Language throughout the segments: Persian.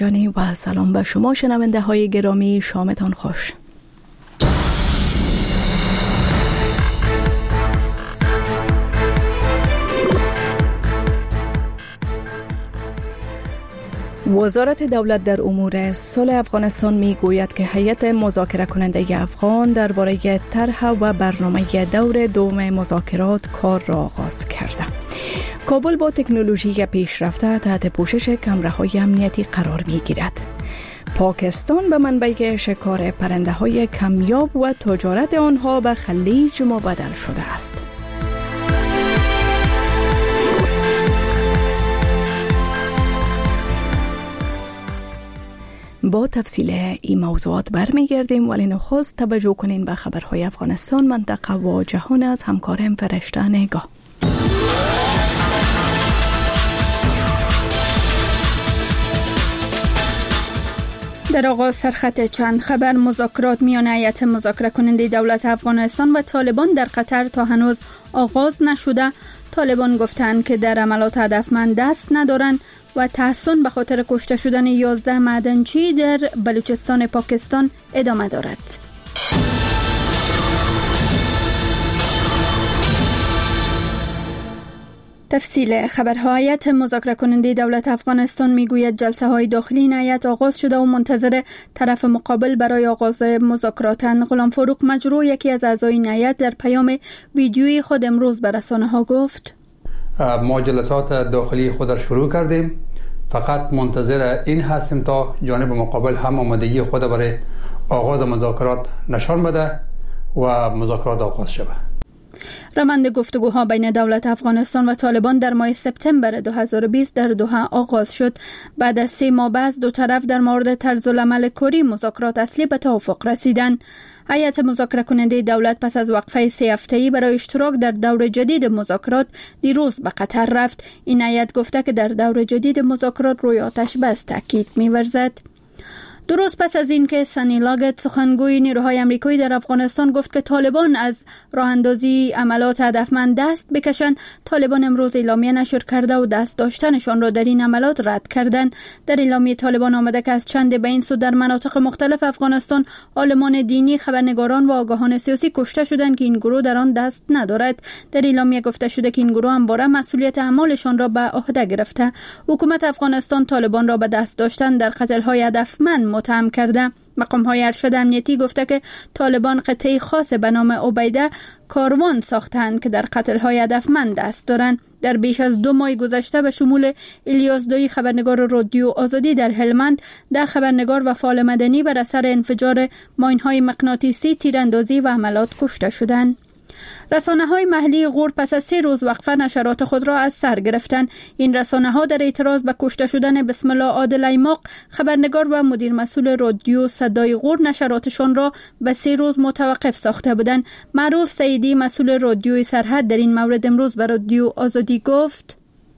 و سلام به شما شنونده های گرامی، شامتان خوش. وزارت دولت در امور صلح افغانستان می گوید که هیئت مذاکره کننده افغان درباره طرح و برنامه دور دوم مذاکرات کار را آغاز کرده. کابل با تکنولوژی پیشرفته تحت پوشش کامراهای امنیتی قرار می گیرد. پاکستان به منبع شکار پرنده های کمیاب و تجارت آنها به خلیج مبادل شده است. با تفصیل این موضوعات برمیگردیم، ولی نخست توجه کنین به خبرهای افغانستان، منطقه و جهان از همکارم فرشته نگاه. در آغاز سرخط چند خبر. مذاکرات میان هیئت مذاکره کننده دولت افغانستان و طالبان در قطر تا هنوز آغاز نشده. طالبان گفتند که در عملات هدفمند دست ندارند و تحسن به خاطر کشته شدن 11 معدنچی در بلوچستان پاکستان ادامه دارد. تفصیل خبرها. هیئت مذاکره کننده دولت افغانستان میگوید جلسه های داخلی این هیئت آغاز شده و منتظر طرف مقابل برای آغاز مذاکراتند. غلام فاروق مجروح، یکی از اعضای این هیئت، در پیام ویدیویی خود امروز به رسانه‌ها گفت: ما جلسات داخلی خود را شروع کردیم، فقط منتظر این هستیم تا جانب مقابل هم آمادگی خود برای آغاز مذاکرات نشان بده و مذاکرات آغاز شود. روند گفتگوها بین دولت افغانستان و طالبان در ماه سپتامبر 2020 در دوحه آغاز شد. بعد از 3 ماه بعد دو طرف در مورد طرزالعمل کاری مذاکرات اصلی به توافق رسیدند. هیئت مذاکره کننده دولت پس از وقفه 3 هفته‌ای برای اشتراک در دور جدید مذاکرات دیروز به قطر رفت. این هیئت گفته که در دور جدید مذاکرات روی آتش بس تاکید می‌ورزد. 2 روز پس از اینکه سانی لاگت، سخنگوی نیروهای آمریکایی در افغانستان، گفت که طالبان از راه اندازی عملات هدفمند دست بکشند، طالبان امروز اعلامیه نشر کرده و دست داشتنشان را در این عملات رد کردند. در اعلامیه طالبان آمده که از چند به این سو در مناطق مختلف افغانستان عالمان دینی، خبرنگاران و آگاهان سیاسی کشته شدند که این گروه در آن دست ندارد. در اعلامیه گفته شده که این گروه همواره مسئولیت اعمالشان را به عهده گرفته. حکومت افغانستان طالبان را به دست داشتن در قتل‌های هدفمند متهم کرده. مقام‌های ارشد امنیتی گفته که طالبان قطعه خاص به نام عبیده کاروان ساختند که در قتل‌های هدفمند دست دارند. در بیش از 2 ماه گذشته به شمول الیاس دایی، خبرنگار رادیو آزادی در هلمند، 10 خبرنگار و فعال مدنی بر اثر انفجار ماین‌های مغناطیسی، تیراندازی و حملات کشته شدند. رسانه‌های محلی غور پس از 3 روز وقفه نشرات خود را از سر گرفتند. این رسانه‌ها در اعتراض به کشته شدن بسم الله عادل ایماق، خبرنگار و مدیر مسئول رادیو صدای غور، نشراتشان را به 3 روز متوقف ساخته بودند. معروف سیدی، مسئول رادیوی سرحد، در این مورد امروز به رادیو آزادی گفت: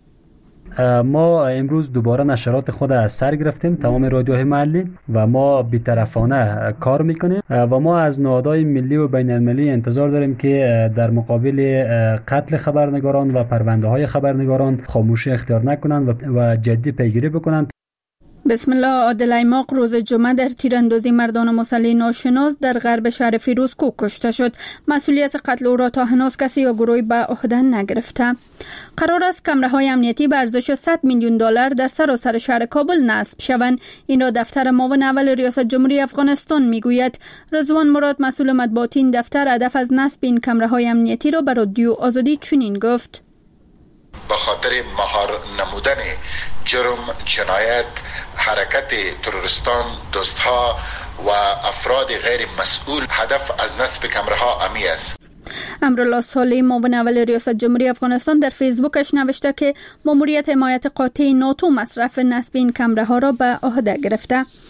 ما امروز دوباره نشرات خود از سر گرفتیم، تمام رادیوهای محلی، و ما بی‌طرفانه کار میکنیم و ما از نهادهای ملی و بین المللی انتظار داریم که در مقابل قتل خبرنگاران و پرونده های خبرنگاران خاموشی اختیار نکنند و جدی پیگیری بکنند. بسم الله عادل ایماق روز جمعه در تیراندازی مردان مسلح ناشناس در غرب شهر فیروزکوه کشته شد. مسئولیت قتل او را تا هنوز کسی یا گروهی به عهده نگرفته. قرار است کامراهای امنیتی به ارزش $100 میلیون در سراسر شهر کابل نصب شوند. این را دفتر معاون اول ریاست جمهوری افغانستان میگوید. رضوان مراد، مسئول مطبوعاتی این دفتر، هدف از نصب این کامراهای امنیتی را به رادیو آزادی چنین گفت: به خاطر مهار نمودن جرم، جنایت، حرکت تروریستان، دوستها و افراد غیر مسئول، هدف از نصب کامراها امی است. امرالله صالحی، معاون اول ریاست جمهوری افغانستان، در فیسبوکش نوشته که ماموریت حمایت قاطع ناتو مصرف نصب این کامراها را به عهده گرفته.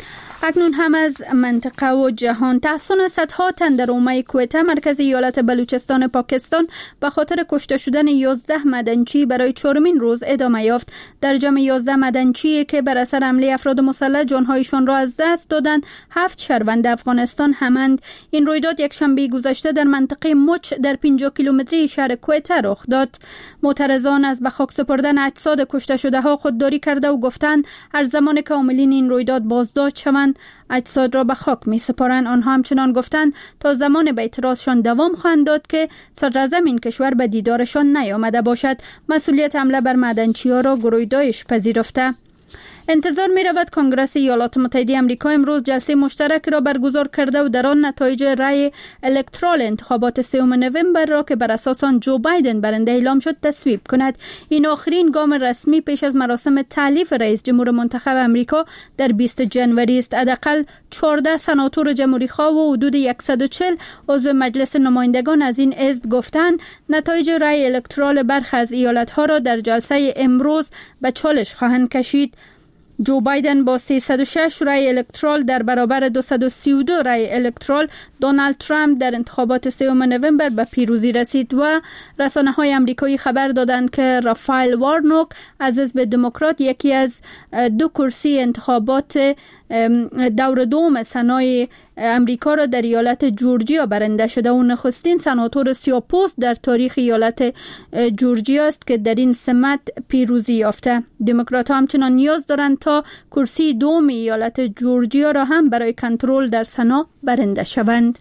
اکنون هم از منطقه و جهان. تحسن صدها تن در اومه کویته مرکز ایالت بلوچستان پاکستان به خاطر کشته شدن 11 مدنچی برای 4مین روز ادامه یافت. در جمع 11 مدنچی که بر اثر حمله افراد مسلح جانهایشان را از دست دادند 7 شهروند افغانستان همند. این رویداد یک شنبه گذشته در منطقه مچ در 50 کیلومتری شهر کویته رخ داد. معترضان از به خاک سپردن اجساد کشته شده ها خودداری کرده و گفتند هر زمان که عاملین این رویداد بازداشت شوند اجساد را به خاک می سپارند. آنها همچنان گفتند تا زمان به اعتراضشان دوام خواهند داد که صدراعظم این کشور به دیدارشان نیامده باشد. مسئولیت حمله بر مدنچی‌ها را گرویدایش پذیرفته. انتظار می رود کنگره ایالات متحده آمریکا امروز جلسه مشترک را برگزار کرده و در آن نتایج رای الکترال انتخابات 3 نوامبر را که بر اساس آن جو بایدن برنده اعلام شد تصویب کند. این آخرین گام رسمی پیش از مراسم تعلیف رئیس جمهور منتخب آمریکا در 20 جنوری است. حداقل 14 سناتور جمهوری‌خواه و حدود 140 عضو مجلس نمایندگان از این حزب گفتند نتایج رای الکترال برخی از ایالت‌ها را در جلسه امروز به چالش خواهند کشید. جو بایدن با 306 رای الکترال در برابر 232 رای الکترال دونالد ترامپ در انتخابات 3 نوامبر به پیروزی رسید و رسانه‌های آمریکایی خبر دادند که رافائل وارنوک از حزب دموکرات یکی از 2 کرسی انتخابات دور دوم سنای امریکا را در ایالت جورجیا برنده شده و نخستین سناتور سیاه‌پوست در تاریخ ایالت جورجیا است که در این سمت پیروزی یافته. دموکرات‌ها همچنان نیاز دارند تا کرسی دوم ایالت جورجیا را هم برای کنترل در سنا برنده شوند.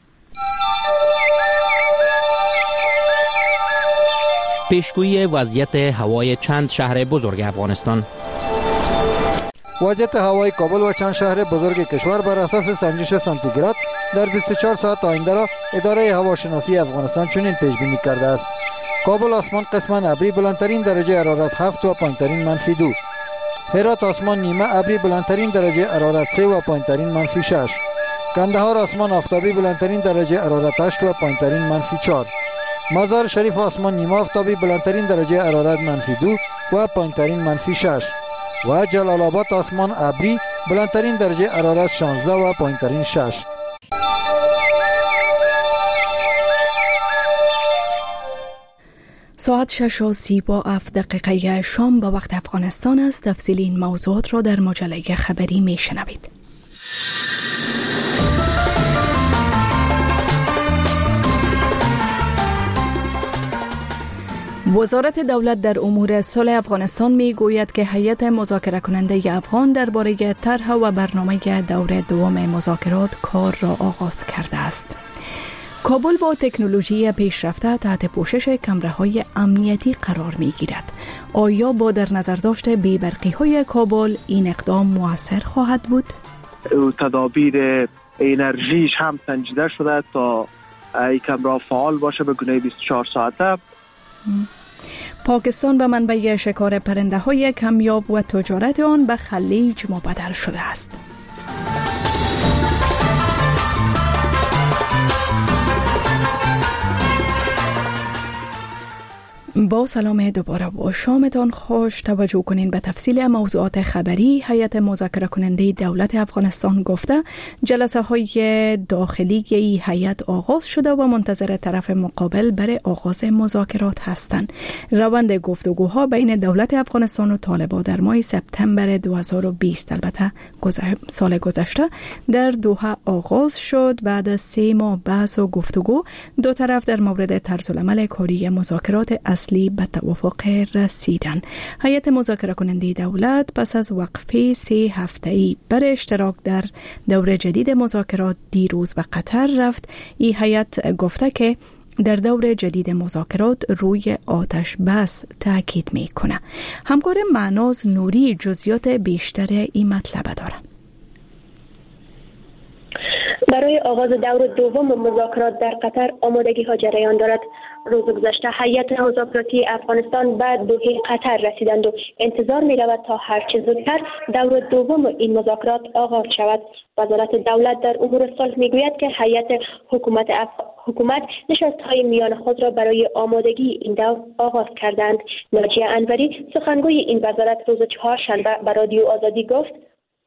پیشگویی وضعیت هوای چند شهر بزرگ افغانستان. وضعیت هوای کابل و چند شهر بزرگ کشور بر اساس سنجش سانتیگراد در 24 ساعت آینده را اداره هواشناسی افغانستان چنین پیش بینی کرده است: کابل آسمان قسما ابری، بلندترین درجه حرارت 7 و پایینترین -2. هرات آسمان نیمه ابری، بلندترین درجه حرارت 3 و پایینترین -6. کندهار آسمان آفتابی، بلندترین درجه حرارت 8 و پایینترین -4. مزار شریف آسمان نیمه آفتابی، بلندترین درجه حرارت -2 و پایینترین -6. و جلال آباد آسمان ابری، بلندترین درجه حرارت 16 و پایینترین 6. ساعت 6:37 شام به وقت افغانستان است. تفصیل این موضوعات را در مجله خبری می شنوید. وزارت دولت در امور صلح افغانستان می گوید که هیئت مذاکره کننده افغان درباره طرح و برنامه دور دوم مذاکرات کار را آغاز کرده است. کابل با تکنولوژی پیشرفته تحت پوشش کمره‌های امنیتی قرار می‌گیرد. آیا با در نظر داشت بی‌برقی‌های کابل این اقدام مؤثر خواهد بود؟ تدابیر انرژیش هم سنجیده شده تا این کمرها فعال باشه به گونه 24 ساعته. پاکستان به منبع شکار پرنده‌های کمیاب و تجارت آن به خلیج مبادل شده است. با سلام دوباره و شامتان خوش. توجه کنین به تفصیل موضوعات خبری. هیئت مذاکره کننده دولت افغانستان گفته جلسه های داخلی این هیئت آغاز شده و منتظر طرف مقابل برای آغاز مذاکرات هستند. روند گفتگوها بین دولت افغانستان و طالبان در ماه سپتامبر 2020 البته سال گذشته در دوحه آغاز شد. بعد از 3 ماه بحث و گفتگو دو طرف در مورد طرزالعمل کاری مذاکرات اصلی به توافق رسیدن. هیئت مذاکره کننده دولت پس از وقفه 3 هفته‌ای برای اشتراک در دور جدید مذاکرات دیروز به قطر رفت. این هیئت گفته که در دور جدید مذاکرات روی آتش بس تاکید میکنه. همکار معناز نوری جزئیات بیشتر این مطلب داره. برای آغاز دور دوم مذاکرات در قطر آمادگی ها جریان دارد. روز گذشته هیئت مذاکراتی افغانستان به دوحه قطر رسیدند و انتظار می رود تا هرچه زودتر دور دوم این مذاکرات آغاز شود. وزارت دولت در امور صلح می گوید که هیئت حکومت نشست‌های میان خود را برای آمادگی این دور آغاز کردند. ناجیه انوری سخنگوی این وزارت روز چهارشنبه به رادیو آزادی گفت: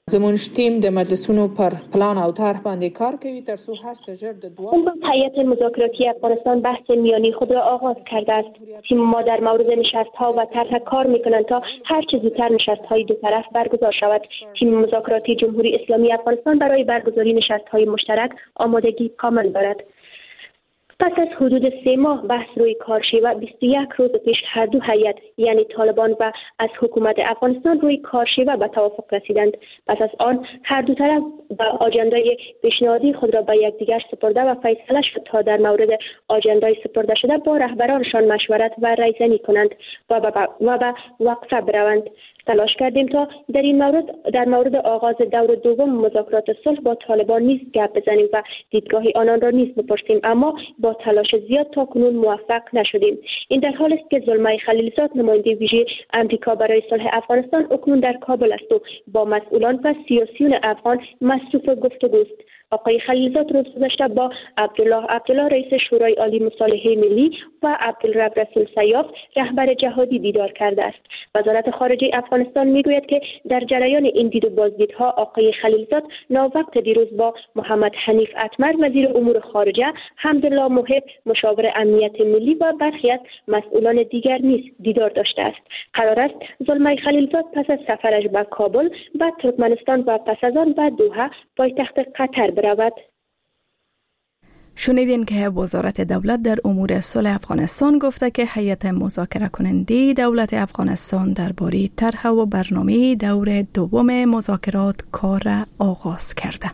زمونږ ټیم د مجلسونو پر پلان او طرح باندې کار کوي تر څو هر څه ژر د دوام. هیئت مذاکراتی افغانستان بحث میانی خود را آغاز کرده است. تیم ما در مورد نشست‌ها و طرح کار می‌کنند تا هر چه زودتر نشست‌های دو طرف برگزار شود. تیم مذاکراتی جمهوری اسلامی افغانستان برای برگزاری نشست‌های مشترک آمادگی کامل دارد. پس از حدود 3 ماه بحث روی کار شیوه 21 روز پیش هر دو هیئت یعنی طالبان و از حکومت افغانستان روی کار شیوه به توافق رسیدند. پس از آن هر دو طرف با آجندای پیشنهادی خود را به یکدیگر سپرده و فیصله شد تا در مورد آجندای سپرده شده با رهبرانشان مشورت و رایزنی کنند و به وقفه بروند. تلاش کردیم تا در مورد آغاز دور دوم مذاکرات صلح با طالبان نیز گپ بزنیم و دیدگاه آنان را نیز بپرسیم، اما با تلاش زیاد تا کنون موفق نشدیم. این در حالی است که زلمه خلیلزاد نماینده ویژه آمریکا برای صلح افغانستان اکنون در کابل است و با مسئولان و سیاسیون افغان مصروف گفتگو است. آقای خلیلزاد روز گذشته با عبدالله رئیس شورای عالی مصالحه ملی و عبدالرب رسول سیاف رهبر جهادی دیدار کرده است. وزارت خارجه افغانستان میگوید که در جریان این دید و بازدیدها آقای خلیلزاد ناوقت دیروز با محمد حنیف اتمر وزیر امور خارجه، حمدالله محب مشاور امنیت ملی و برخی از مسئولان دیگر نیز دیدار داشته است. قرار است زلمه خلیلزاد پس از سفرش به کابل و ترکمنستان و پس از آن به دوحه پایتخت قطر برود. شنیدین که وزارت دولت در امور صلح افغانستان گفته که هیئت مذاکره کننده دولت افغانستان درباره طرح و برنامه دور دوم مذاکرات کار را آغاز کرده.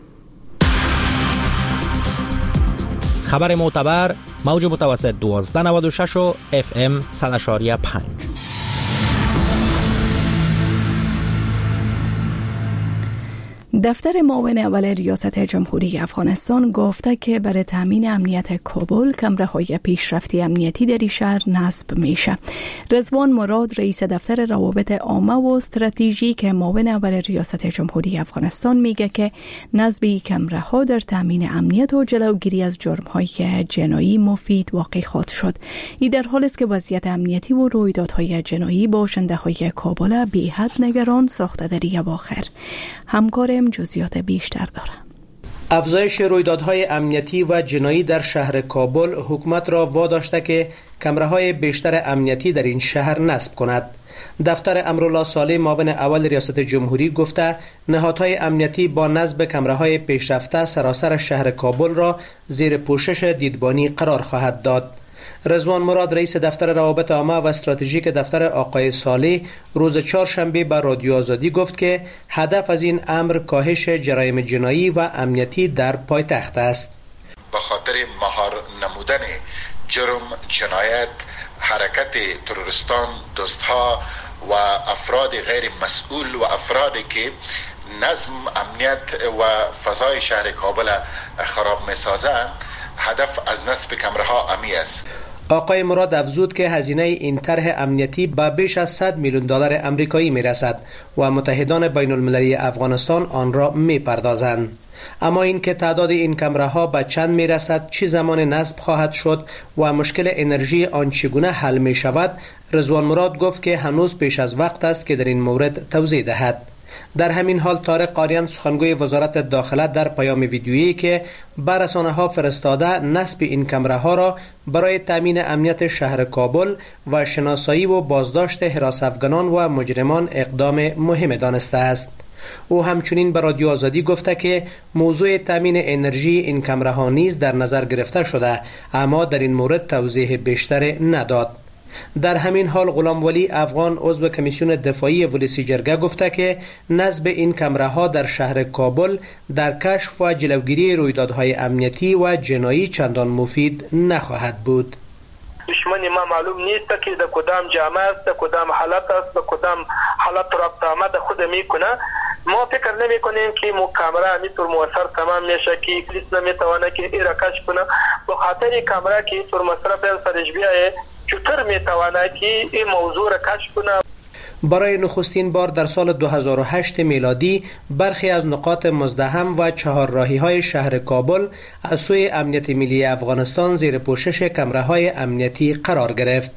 خبر معتبر موج متوسط 1296 و FM 100.5. دفتر معاون اول ریاست جمهوری افغانستان گفته که برای تامین امنیت کابل کمره‌های پیشرفتی امنیتی در این شهر نصب میشه. رضوان مراد رئیس دفتر روابط عامه و استراتژیک معاون اول ریاست جمهوری افغانستان میگه که نصب این کمره‌ها در تامین امنیت و جلوگیری از جرم‌های جنایی مفید واقع خواهد شد. این در حالی است که وضعیت امنیتی و رویدادهای جنایی باشنده‌های کابل بی حد نگران ساخته در این اواخر. همکارم جزئیات بیشتر داره. افزایش رویدادهای امنیتی و جنایی در شهر کابل حکومت را واداشته که کمره‌های بیشتر امنیتی در این شهر نصب کند. دفتر امرالله صالح معاون اول ریاست جمهوری گفته نهادهای امنیتی با نصب کمره‌های پیشرفته سراسر شهر کابل را زیر پوشش دیدبانی قرار خواهد داد. رضوان مراد رئیس دفتر روابط عامه و استراتژیک دفتر آقای صالح روز چهارشنبه به رادیو آزادی گفت که هدف از این امر کاهش جرایم جنایی و امنیتی در پایتخت است. به خاطر مهار نمودن جرم، جنایت، حرکت تروریستان، دوستها و افراد غیر مسئول و افرادی که نظم، امنیت و فضای شهر کابل خراب می‌سازند، هدف از نصب کمره‌ها امی است. آقای مراد افزود که هزینه این طرح امنیتی به بیش از 100 میلیون دلار آمریکایی میرسد و متحدان بین المللی افغانستان آن را میپردازند. اما این که تعداد این کمره‌ها به چند میرسد، چه زمان نصب خواهد شد و مشکل انرژی آن چگونه حل می شود، رضوان مراد گفت که هنوز پیش از وقت است که در این مورد توضیح دهد. در همین حال طارق قاریان سخنگوی وزارت داخله در پیام ویدیویی که بر رسانه‌ها فرستاده نصب این کمره‌ها را برای تامین امنیت شهر کابل و شناسایی و بازداشت حراس افغانان و مجرمان اقدام مهم دانسته است. او همچنین به رادیو آزادی گفته که موضوع تامین انرژی این کمره‌ها نیز در نظر گرفته شده، اما در این مورد توضیح بیشتر نداد. در همین حال غلام ولی افغان عضو کمیسیون دفاعی ولسی جرگه گفته که نصب این کمره‌ها در شهر کابل در کشف و جلوگیری رویدادهای امنیتی و جنایی چندان مفید نخواهد بود. دشمن ما معلوم نیست که در کدام جامعه است، در کدام حالت است، در کدام حالت رابطه آمده خود میکنه. ما فکر نمی کنیم که کامرا همینطور موثر تمام میشه که پلیس نمیتونه که این را کشف کنه. به خاطر کامرا که اینطور مصرف سرش بیایه چطور میتونه که این موضوع را کشف کنه. برای نخستین بار در سال 2008 میلادی برخی از نقاط مزدحم و چهارراهی‌های شهر کابل از سوی امنیت ملی افغانستان زیر پوشش کمره‌های امنیتی قرار گرفت.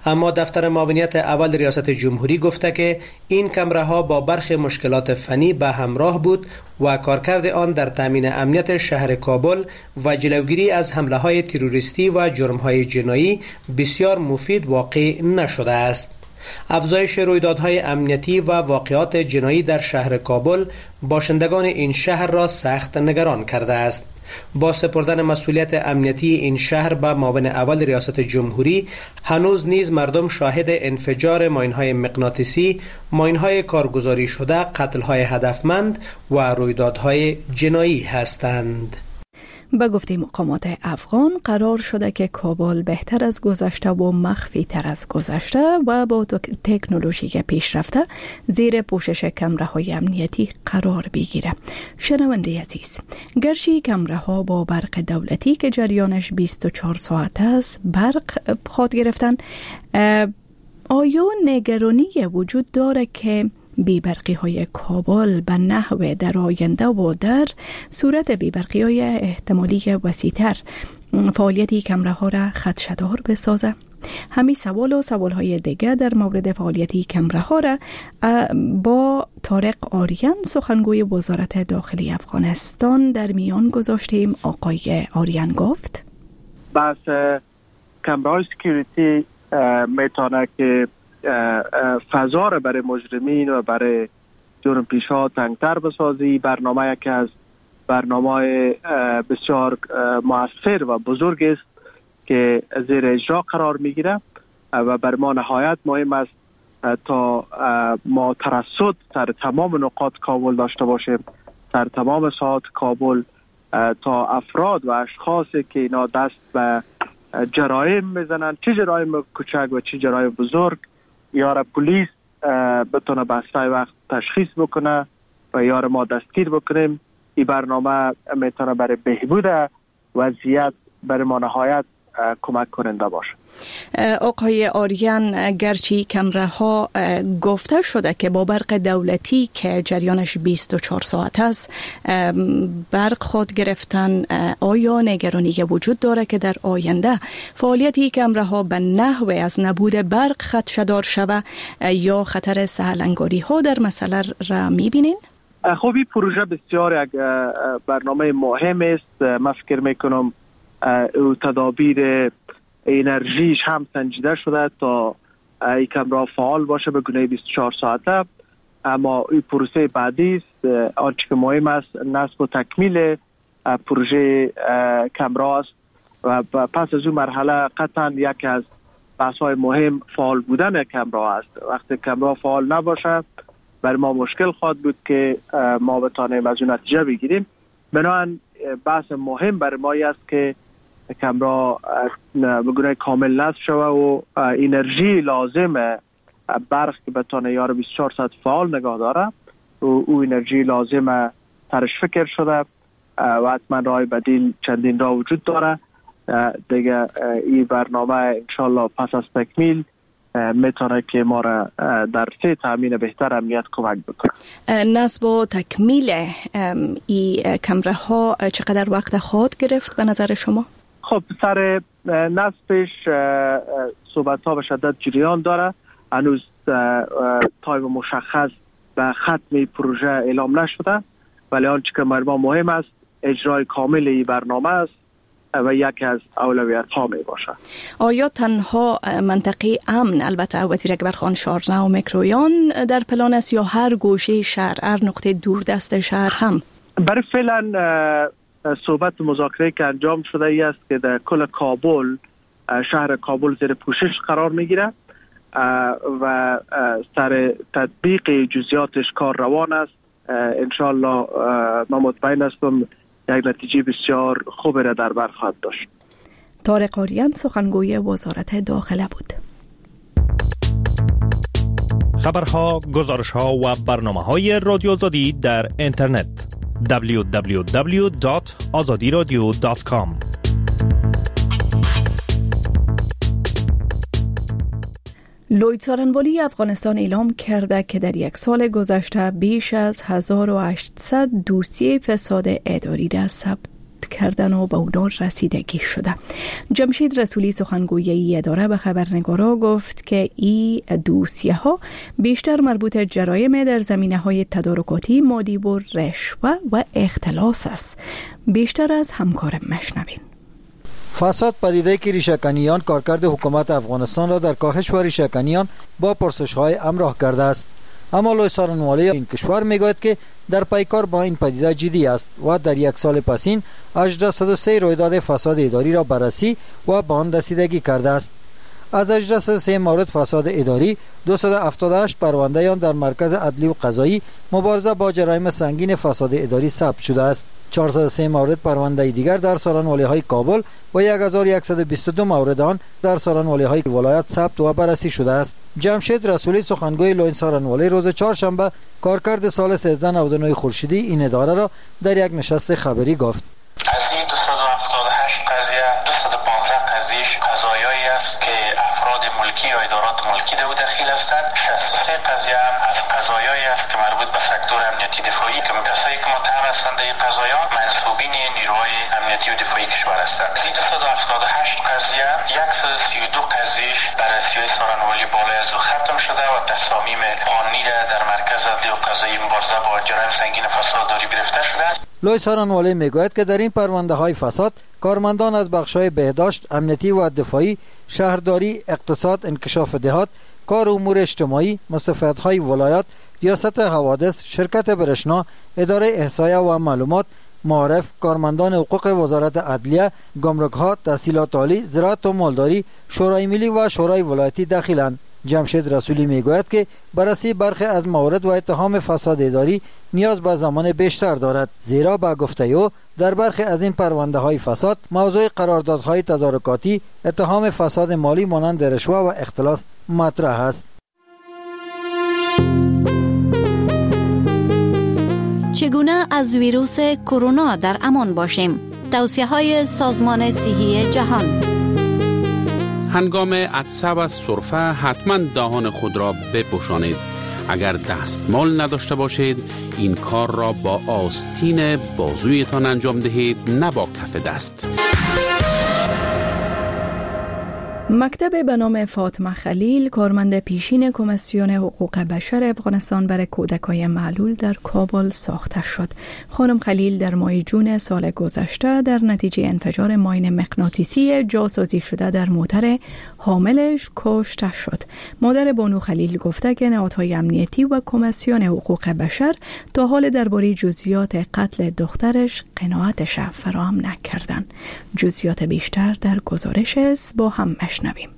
اما دفتر معاونیت اول ریاست جمهوری گفته که این کمره ها با برخی مشکلات فنی به همراه بود و کارکرد آن در تامین امنیت شهر کابل و جلوگیری از حمله های تروریستی و جرم های جنایی بسیار مفید واقع نشده است. افزایش رویدادهای امنیتی و واقعات جنایی در شهر کابل باشندگان این شهر را سخت نگران کرده است. با سپردن مسئولیت امنیتی این شهر به معاون اول ریاست جمهوری، هنوز نیز مردم شاهد انفجار ماین‌های مغناطیسی، ماین‌های کارگزاری شده، قتل‌های هدفمند و رویدادهای جنایی هستند. به گفته مقامات افغان قرار شده که کابل بهتر از گذشته و مخفی تر از گذشته و با تکنولوژی پیشرفته زیر پوشش کمره های امنیتی قرار بگیره. شنونده عزیز، گرچه کمره ها با برق دولتی که جریانش 24 ساعت است برق خود گرفتن، آیا نگرانی وجود داره که بیبرقی های کابل به نحو در آینده و در صورت بیبرقی های احتمالی وسیع‌تر فعالیتی کمره ها را خدشه‌دار بسازه؟ همین سوال و سوال های دیگه در مورد فعالیتی کمره ها را با طارق آریان، سخنگوی وزارت داخلی افغانستان، در میان گذاشتیم. آقای آریان گفت بحث کمره های سکیوریتی میتونه که فضا را برای مجرمین و برای جرم پیشا تنگتر بسازی. برنامه یکی از برنامه بسیار مؤثر و بزرگ است که زیر اجرا قرار میگیره و بر ما نهایت مهم است تا ما ترصد در تمام نقاط کابل داشته باشیم، در تمام ساحات کابل، تا افراد و اشخاصی که اینا دست به جرایم میزنن، چه جرایم کوچک و چه جرایم بزرگ، یار پلیس بتونه بسته وقت تشخیص بکنه و یار ما دستگیر بکنیم. این برنامه میتونه برای بهبود وضعیت برای ما نهایت کمک کننده باشه. آقای آریان، گرچه کمره ها گفته شده که با برق دولتی که جریانش 24 ساعت است برق خود گرفتن، آیا نگرانی وجود داره که در آینده فعالیتی کمره ها به نحو از نبود برق خدشه‌دار شود یا خطر سهلنگاری ها در مسئله را میبینین؟ خب این پروژه بسیار یک برنامه مهم است. من فکر میکنم تدابیر انرژیش هم سنجیده شده تا این کمره فعال باشه به گونه 24 ساعته. اما این پروسه بعدی است. آنچه که مهم است نصب و تکمیل پروژه کمره است و پس از اون مرحله قطعا یکی از بحث‌های مهم فعال بودن کمره است. وقتی کمره فعال نباشه برای ما مشکل خواهد بود که ما بتانیم از اون نتیجه بگیریم. بنابراین بحث مهم برای ما است که کمره به گونه کامل نصب شود و انرژی لازم برق که بتانه یار 24 ساعت فعال نگاه داره او انرژی لازم ترش فکر شده و حتما راه بدیل چندین راه وجود داره. دیگه این برنامه انشالله پس از تکمیل میتونه که ما را در تامین بهتر امنیت کمک بکنه. نصب و تکمیل این کمره ها چقدر وقت خواهد گرفت به نظر شما؟ خب سر نصبش صحبت ها به شدت جریان داره. هنوز تایم مشخص به ختم پروژه اعلام نشده، ولی آنچه که برای مهم است اجرای کامل این برنامه است و یکی از اولویت ها می باشه. آیا تنها منطقه امن، البته وزیر اکبر خان شارنه و میکرویان در پلان است یا هر گوشه شهر، هر نقطه دوردست شهر هم؟ برای فعلا صحبت مذاکره که انجام شده ای است که در کل کابل، شهر کابل زیر پوشش قرار میگیره و سر تطبیق جزئیاتش کار روان است. انشالله من مطمئن هستم یک نتیجه بسیار خوبی را در بر خواهد داشت. طارق آریان، سخنگوی وزارت داخله بود. خبرها، گزارشها و برنامه‌های رادیو آزادی در اینترنت www.azadiradio.com. لوید سارنوالی افغانستان اعلام کرده که در یک سال گذشته بیش از 1800 دوسیه فساد اداری را ثبت کردن و به اونا رسیدگی شده. جمشید رسولی سخنگوی ای اداره به خبرنگارا گفت که این دوسیه ها بیشتر مربوط جرایم در زمینه های تدارکاتی، مالی و رشوه و اختلاس است. بیشتر از همکارم مشنوین. فساد پدیده که ریشه‌کنیان کارکرد حکومت افغانستان را در کاهش و ریشه‌کنیان با پرسش‌های همراه کرده است. اما لوی سارنوالی این کشور میگوید که در پیکار با این پدیده جدی است و در یک سال پسین 1803 رویداد فساد اداری را بررسی و به آن رسیدگی کرده است. از 1803 مورد فساد اداری 278 پرونده آن در مرکز عدلی و قضایی مبارزه با جرایم سنگین فساد اداری ثبت شده است. 403 مورد پرونده دیگر در سارنوالی‌های کابل و 1122 مورد آن در سارنوالی‌های ولایت ثبت و بررسی شده است. جمشید رسولی سخنگوی لوی سارنوالی روز چهارشنبه کارکرد سال 1399 خورشیدی این اداره را در یک نشست خبری گفت. از این 278 قضیه 215 قضیهش قضایایی است که افراد ملکی یا ادارات ملکی در دخیل هستند. 63 قضیه هم از قضایایی است که مربوط به سکتور امنیتی دفاعی که کسایی که متهم هستند این قضایا منصوبین نیروهای امنیتی و دفاعی کشور هستند. از این 278 قضیه 132 قضیهش بررسی‌های سارنوالی بالای از او ختم شده و تصامیم قانونی در مرکز عدلی و قضایی مبارزه با جرایم سنگین فساد اداری گرفته شده. لوی سارنوالی میگوید که در این پرونده های فساد کارمندان از بخش‌های بهداشت، امنیتی و دفاعی، شهرداری، اقتصاد، انکشاف دهات، کار امور اجتماعی، مستفیدهای ولایات، ریاست حوادث، شرکت برشنا، اداره احصایه و معلومات، معارف، کارمندان حقوق وزارت عدلیه، گمرک‌ها، تحصیلات عالی، زراعت و مالداری، شورای ملی و شورای ولایتی داخلند. جمشید رسولی میگوید که بررسی برخی از موارد و اتهام فساد اداری نیاز به زمان بیشتر دارد، زیرا به گفته او در برخی از این پرونده های فساد موضوع قراردادهای تدارکاتی، اتهام فساد مالی مانند رشوه و اختلاس مطرح است. چگونه از ویروس کرونا در امان باشیم؟ توصیه‌های سازمان صحی جهان. هنگام عطسه و سرفه حتما دهان خود را بپوشانید. اگر دستمال نداشته باشید این کار را با آستین بازویتان انجام دهید، نه با کف دست. مکتب به نام فاطمه خلیل کارمند پیشین کمیسیون حقوق بشر افغانستان برای کودکان معلول در کابل ساخته شد. خانم خلیل در ماه جون سال گذشته در نتیجه انفجار ماین مغناطیسی جاسازی شده در موتر حاملش کشته شد. مادر بانو خلیل گفته که نهادهای امنیتی و کمیسیون حقوق بشر تا حال درباره جزئیات قتل دخترش قناعتش فراهم نکردند. جزئیات بیشتر در گزارش با هم نویم.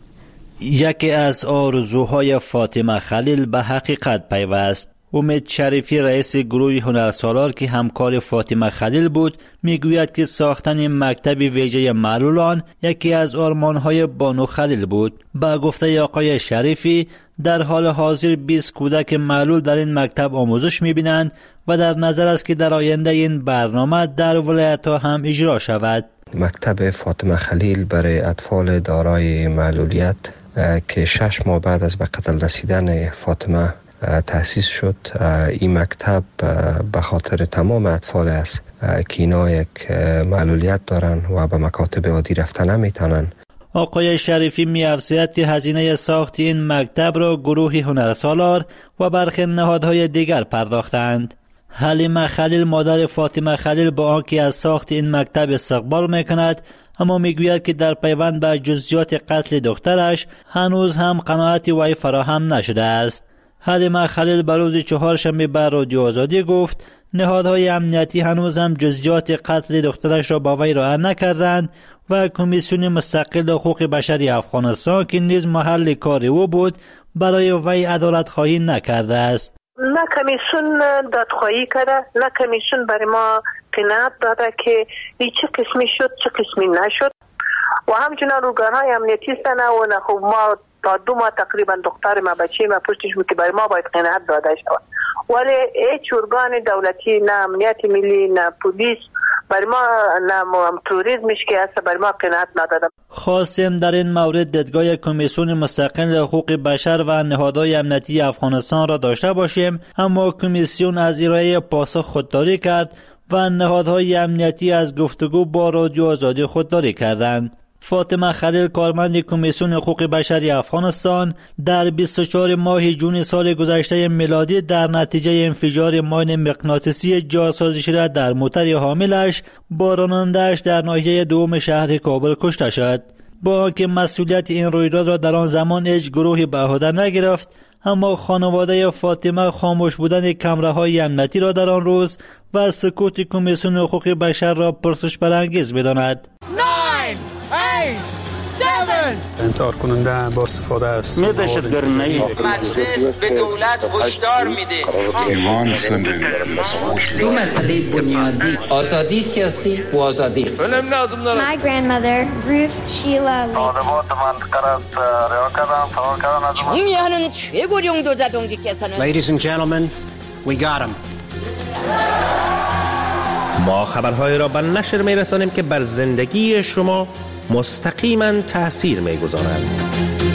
یکی از آرزوهای فاطمه خلیل به حقیقت پیوست. امید شریفی رئیس گروه هنرسالار که همکار فاطمه خلیل بود میگوید که ساختن مکتب ویژه معلولان یکی از آرمانهای بانو خلیل بود. با گفته آقای شریفی در حال حاضر 20 کودک معلول در این مکتب آموزش میبینند و در نظر است که در آینده این برنامه در ولایت‌ها هم اجرا شود. مکتب فاطمه خلیل برای اطفال دارای معلولیت که 6 ماه بعد از به قتل رسیدن فاطمه تأسیس شد. این مکتب به خاطر تمام اطفال است که اینا یک معلولیت دارن و به مکاتب عادی رفتن نمیتونن. آقای شریفی می‌افزاید که هزینه ساخت این مکتب را گروه هنرسالار و برخی نهادهای دیگر پرداختند. حلیمه خلیل مادر فاطمه خلیل با آنکه از ساخت این مکتب استقبال میکند، اما میگوید که در پیوند به جزئیات قتل دخترش هنوز هم قناعت وی فراهم نشده است. حلیمه خلیل به روز چهارشنبه به رادیو آزادی گفت نهادهای امنیتی هنوز هم جزئیات قتل دخترش را با وی رعایت نکردند و کمیسیون مستقل حقوق بشری افغانستان که نیز محل کار او بود برای وی عدالت خواهی نکرده است. نه کمیسیون دادخواهی کرده، نه کمیسیون برای ما قناعت داده که چه قسمی شد چه قسمی نشد و همچنان ارگان‌های امنیتی هستند و نه خب ما تا 2 ماه تقریبا دختر ما بچه ما پشتش بود که برای ما باید قناعت داده شود، ولی هیچ ارگان دولتی، نه امنیت ملی، نه پلیس برای ما، نه توریسمش که هست برای ما قناعت نداده. خواستیم در این مورد دیدگاه کمیسیون مستقل حقوق بشر و نهادهای امنیتی افغانستان را داشته باشیم، اما کمیسیون از ارائه پاسخ خودداری کرد و نهادهای امنیتی از گفتگو با رادیو آزادی خودداری کردند. فاطمه خلیل کارمند کمیسیون حقوق بشری افغانستان در 24 ماه جون سال گذشته میلادی در نتیجه انفجار ماین مغناطیسی جاسازی شده در موتر حاملش با راننده‌اش در ناحیه دوم شهر کابل کشته شد. با آنکه مسئولیت این رویداد را در آن زمان هیچ گروهی به عهده نگرفت، اما خانواده فاطمه خاموش بودن کمره‌های امنیتی را در آن روز و سکوت کمیسیون حقوق بشر را پرسش برانگیز می‌داند. انتحار کننده با استفاده از دهشتگردی مجلس به دولت هشدار میده ایمان دو مسئله بنیادی آزادی سیاسی و آزادی My grandmother Ruth Sheila 정의하는 최고령 도자동지께서는 Ladies and gentlemen, we got him. ما خبرهای را به نشر می‌رسانیم که بر زندگی شما مستقیما تأثیر می‌گذارند.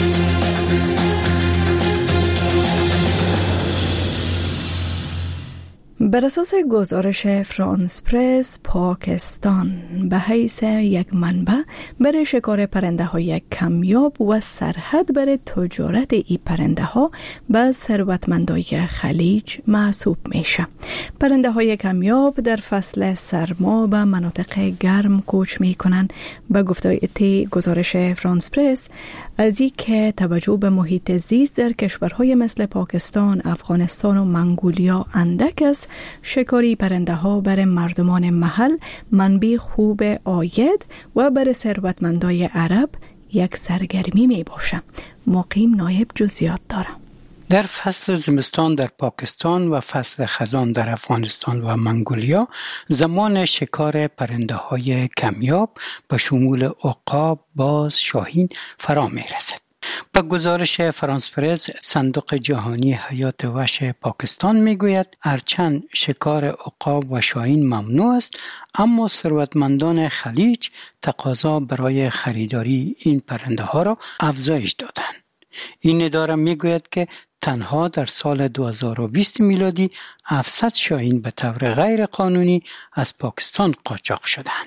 بر اساس گزارش فرانس پرس، پاکستان به حیث یک منبع برای شکار پرنده های کمیاب و سرحد برای تجارت ای پرنده ها به ثروتمندای خلیج محسوب میشه. پرنده های کمیاب در فصل سرما به مناطق گرم کوچ میکنن. به گفته گزارش فرانس پرس، از این که توجه به محیط زیست در کشورهای مثل پاکستان، افغانستان و منگولیا اندک است، شکاری پرنده ها برای مردمان محل منبع خوب عاید و برای ثروتمندای عرب یک سرگرمی می باشه. مقیم نایب جزئیات داره. در فصل زمستان در پاکستان و فصل خزان در افغانستان و منگولیا زمان شکار پرنده های کمیاب به شمول عقاب، باز، شاهین فرا می رسد. با گزارش فرانس پرس، صندوق جهانی حیات وحش پاکستان میگوید هرچند شکار عقاب و شاهین ممنوع است، اما ثروتمندان خلیج تقاضا برای خریداری این پرنده ها را افزایش دادند. این اداره میگوید که تنها در سال 2020 میلادی 700 شاهین به طور غیر قانونی از پاکستان قاچاق شدند.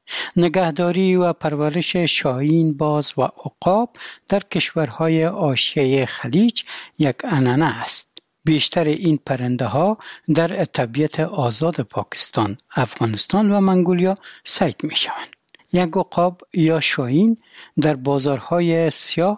نگهداری و پرورش شاهین، باز و عقاب در کشورهای حاشیه خلیج یک عنعنه است. بیشتر این پرنده ها در طبیعت آزاد پاکستان، افغانستان و منگولیا صید می شوند. یک عقاب یا شاهین در بازارهای سیاه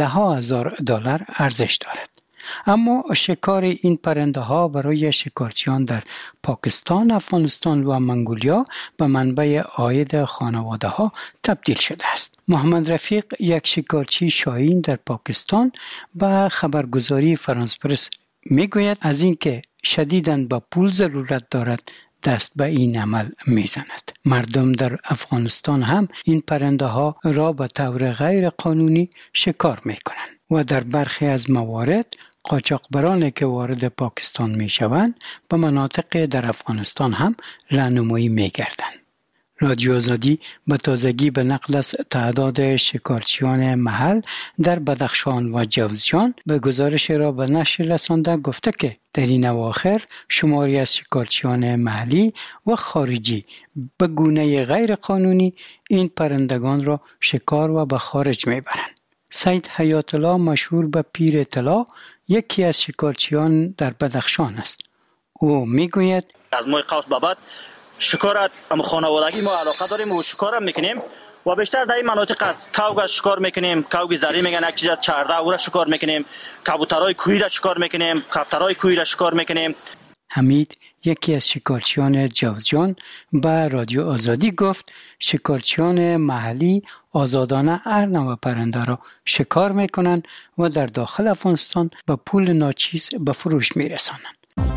$10,000 ارزش دارد. اما شکار این پرنده ها برای شکارچیان در پاکستان، افغانستان و منگولیا به منبع عاید خانواده ها تبدیل شده است. محمد رفیق، یک شکارچی شاهین در پاکستان، به خبرگزاری فرانس پرس میگوید از اینکه شدیداً با پول ضرورت دارد دست به این عمل میزند. مردم در افغانستان هم این پرنده ها را به طور غیر قانونی شکار میکنند و در برخی از موارد قاچاقبرانی که وارد پاکستان می شوند به مناطق در افغانستان هم راهنمایی می گردند. رادیو آزادی به تازگی به نقل از تعداد شکارچیان محل در بدخشان و جوزجان به گزارش را به نشر رسانده گفته که در این اواخر شماری از شکارچیان محلی و خارجی به گونه غیر قانونی این پرندگان را شکار و به خارج می برند. سید حیات الله، مشهور به پیر طلا، یکی از شکارچیان در بدخشان است. او میگوید از ماه قوس به بعد شکارت خانوادگی ما علاقه داریم و شکار میکنیم و بیشتر در این مناطق از کاوگ شکار میکنیم. کاوگ زری میگن یک چیز از 14 او را شکار میکنیم. کبوترای کوهی را شکار میکنیم. کفترای کوهی را شکار میکنیم. حمید، یکی از شکارچیان جوزجان، به رادیو آزادی گفت شکارچیان محلی آزادانه هر نوع پرنده را شکار میکنند و در داخل افغانستان با پول ناچیز به فروش میرسانند.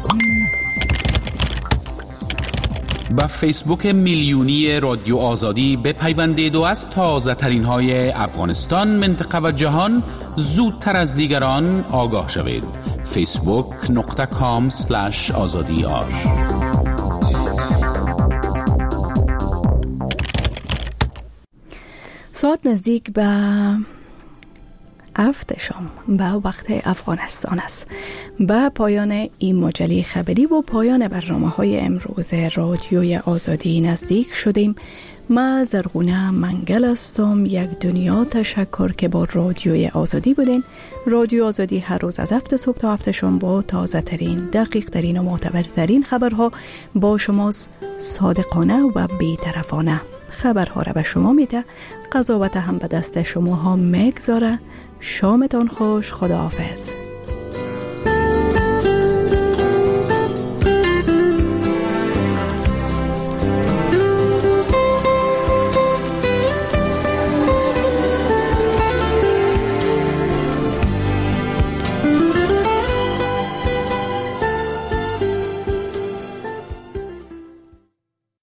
با فیسبوک میلیونی رادیو آزادی بپیوندید و از تازه ترین های افغانستان، منطقه و جهان زودتر از دیگران آگاه شوید. facebook.com/azadi. ساعت نزدیک به 7 شام به وقت افغانستان است. به پایان این مجله خبری و پایان برنامه‌های امروز رادیوی آزادی نزدیک شدیم. ما زرغونه منگل هستم. یک دنیا تشکر که با رادیوی آزادی بودین. رادیو آزادی هر روز از 7 صبح تا 7 شام با تازه ترین، دقیق ترین و معتبرترین خبرها با شماست. صادقانه و بی‌طرفانه خبرها را به شما میده. قضاوت هم به دست شما ها میگذاره. شامتان خوش. خداحافظ.